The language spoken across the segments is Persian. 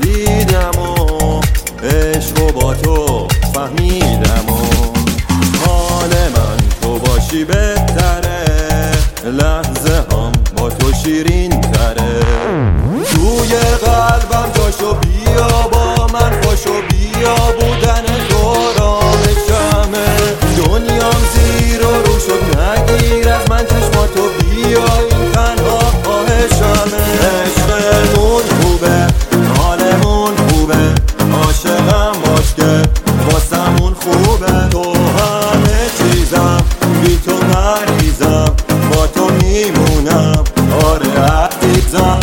خندیدم و عشق و با تو فهمیدم و حال من تو باشی بهتره، لحظه هم با تو شیرین تره. توی قلبم جاشو بیا با من خوشو بیا، بودن تو رامشمه. دنیام زیر و رو شد نگیر از من چشماتو بیا، این تنها خواهشمه. عشقمون خوبه حالمون خوبه، عاشقم باش که واسمون خوبه. تو همه چیزم بی تو مریضم، با تو میمونم آره عزیزم.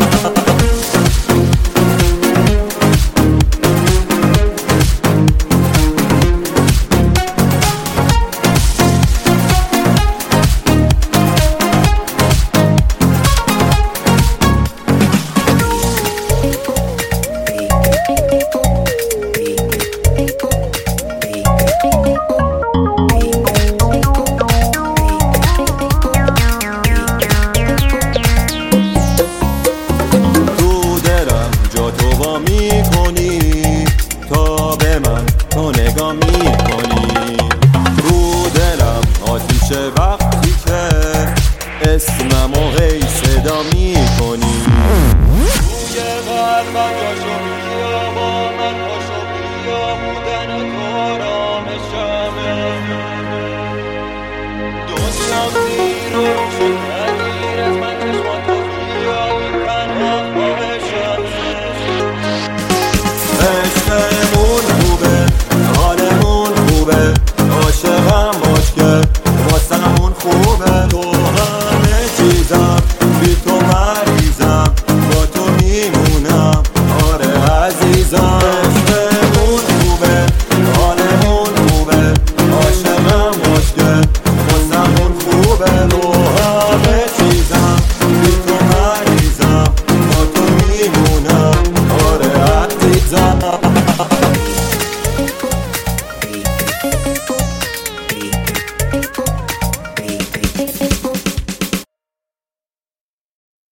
میکنی تا به من تو نگاه میکنی، رو دلم آتیشه وقتی که اسممو هی صدا میکنی. توی قلبم جاشو بیا با من خوشو بیا، بودن تو رامشمه. دنیام زیر و رو شد نگیر از من چشماتو بیا، این تنها خواهشمه.